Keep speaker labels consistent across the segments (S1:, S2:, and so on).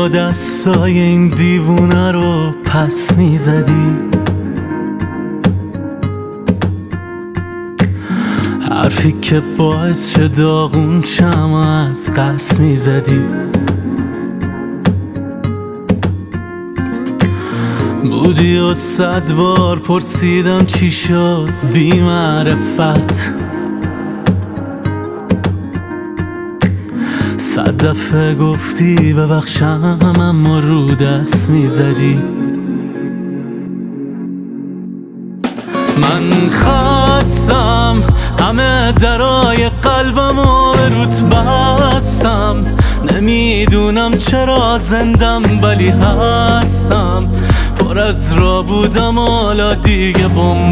S1: با دستای این دیوونه رو پس میزدی، حرفی که باعث شد داغون شم از قصد میزدی. بودی و 100 بار پرسیدم چی شد بی معرفت، 100 دفعه گفتی ببخشم اما رو دست میزدی. من خواستم همه درای قلبمو روت بستم، نمیدونم چرا زندم ولی هستم، پر از را بودم حالا دیگه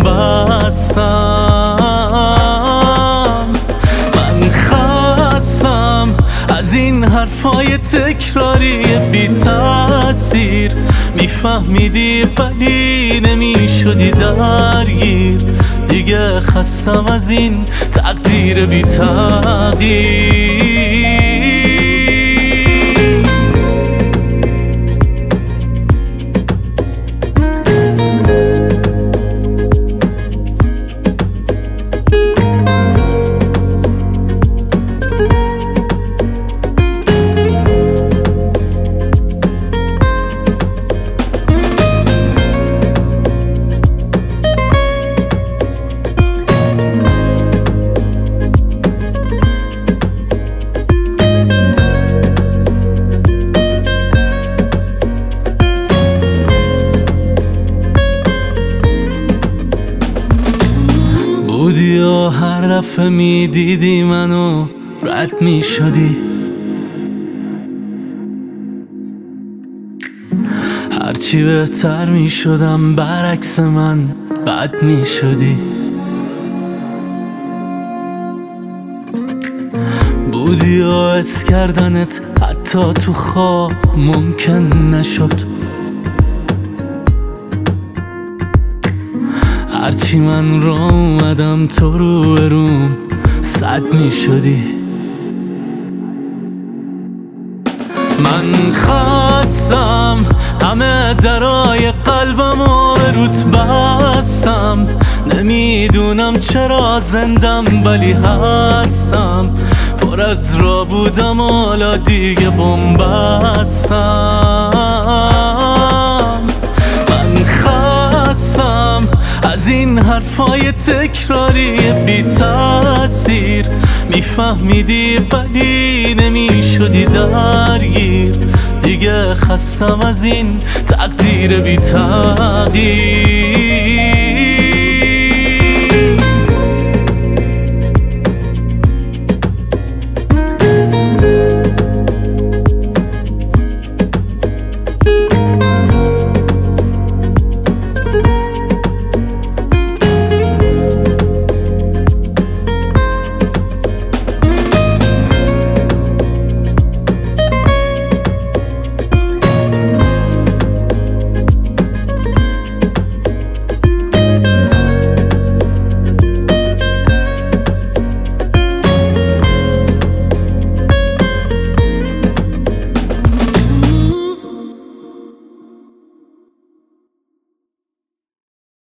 S1: بومبستم. من خواستم از این حرفای تکراری بی تأثیر میفهمیدی ولی نمیشدی درگیر، دیگه خستم از این تقدیر بی تغییر. بودی و هر دفعه میدیدی منو رد میشدی، هرچی بهتر میشدم برعکس من بد میشدی. بودی و حس کردنت حتی تو خواب ممکن نشد، هرچی من را اومدم تو رو روم 100 میشدی. من خواستم همه درای قلبمو روت بستم، نمیدونم چرا زندم ولی هستم، پر از را بودم حالا دیگه بومبستم. من خواستم از این حرفای تکراری بی تأثیر میفهمیدی ولی نمیشدی درگیر، دیگه خستم از این تقدیر بی تغییر.